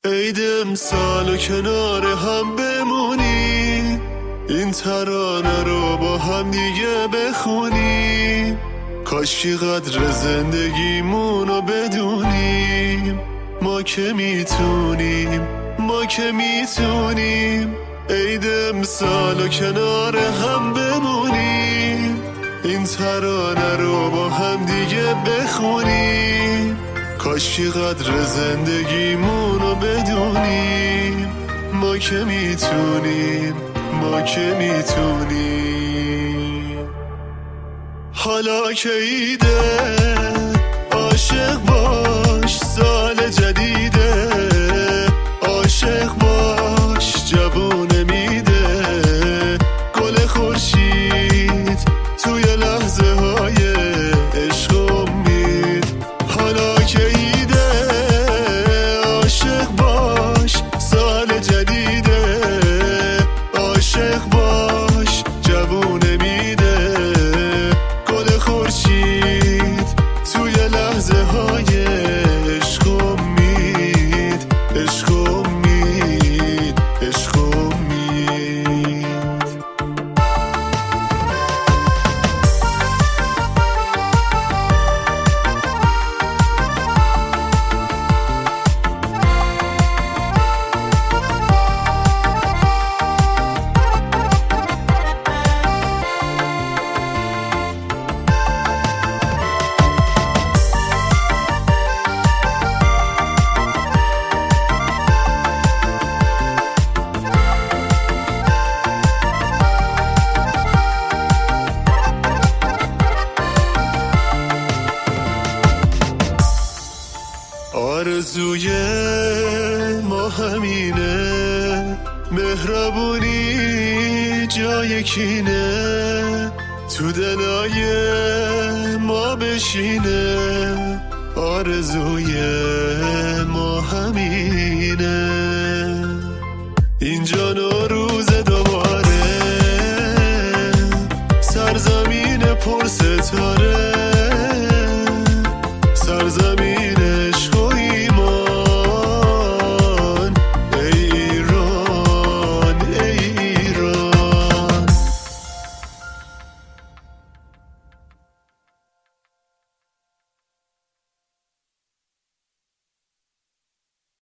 عید امسال و کنار هم بمونی، این ترانه رو با هم دیگه بخونیم. کاشکی قدر زندگیمونو بدونیم، ما که میتونیم، ما که میتونیم. عید امسال و کنار هم بمونیم، این ترانه رو با هم دیگه بخونیم. کاشکی قدر زندگیمونو بدونیم، ما که میتونیم، ما که میتونیم. حالا که ایده عاشق باش، سال جدیده عاشق باش، جوونه میده گل خورشید توی لحظه های عشق و امید. حالا که ایده عاشق باش، سال جدیده عاشق باش، جوونه میده گل خورشید توی لحظه های عشق و امید، عشق و امید، عشق و امید. آرزوی ما همینه، مهربونی جای کینه تو دلای ما بشینه. آرزوی ما همینه، اینجا نوروز دوباره، سرزمین پر